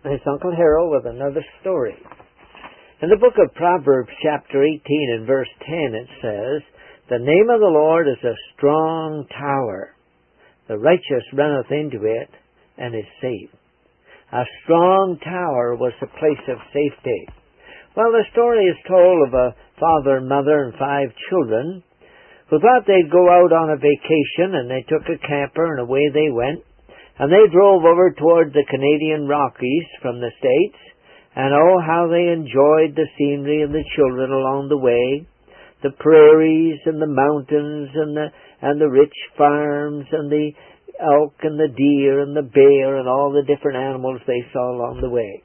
It's Uncle Harold with another story. In the book of Proverbs, chapter 18 and verse 10, it says, "The name of the Lord is a strong tower. The righteous runneth into it and is safe." A strong tower was the place of safety. Well, the story is told of a father and mother and 5 children who thought they'd go out on a vacation, and they took a camper and away they went. And they drove over toward the Canadian Rockies from the States, and oh, how they enjoyed the scenery and the children along the way, the prairies and the mountains and the rich farms and the elk and the deer and the bear and all the different animals they saw along the way.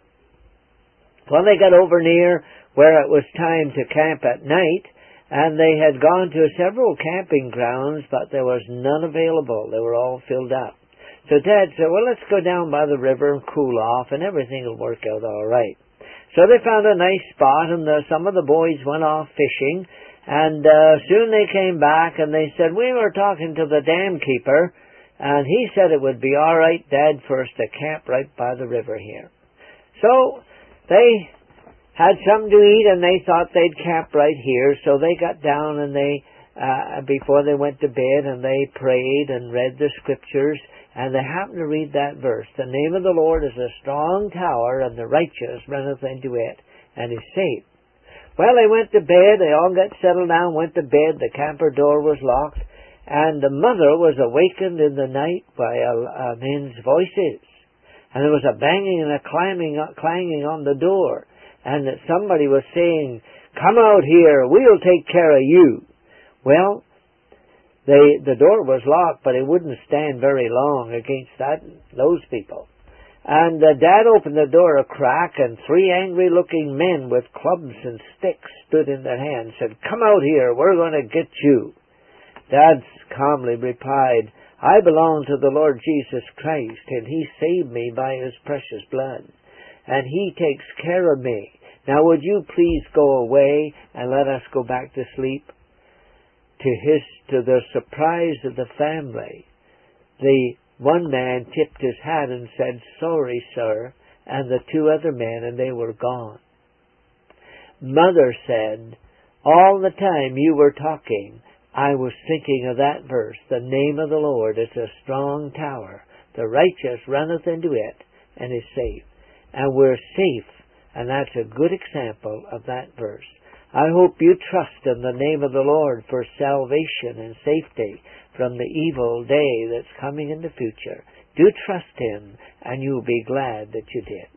Well, they got over near where it was time to camp at night, and they had gone to several camping grounds, but there was none available. They were all filled up. So Dad said, well, let's go down by the river and cool off, and everything will work out all right. So they found a nice spot, and some of the boys went off fishing, and soon they came back, and they said, we were talking to the dam keeper, and he said it would be all right, Dad, for us to camp right by the river here. So they had something to eat, and they thought they'd camp right here, so they got down, and they before they went to bed, and they prayed and read the scriptures, and they happened to read that verse, "The name of the Lord is a strong tower, and the righteous runneth into it, and is safe." Well, they went to bed, they all got settled down, went to bed, the camper door was locked, and the mother was awakened in the night by men's voices. And there was a banging and a clanging on the door, and that somebody was saying, "Come out here, we'll take care of you." Well, the door was locked, but it wouldn't stand very long against those people. And Dad opened the door a crack, and 3 angry-looking men with clubs and sticks stood in their hands, said, "Come out here, we're going to get you." Dad calmly replied, "I belong to the Lord Jesus Christ, and He saved me by His precious blood, and He takes care of me. Now would you please go away and let us go back to sleep?" To the surprise of the family, the one man tipped his hat and said, "Sorry, sir," and the 2 other men, and they were gone. Mother said, "All the time you were talking, I was thinking of that verse, 'The name of the Lord is a strong tower. The righteous runneth into it and is safe.'" And we're safe, and that's a good example of that verse. I hope you trust in the name of the Lord for salvation and safety from the evil day that's coming in the future. Do trust Him, and you'll be glad that you did.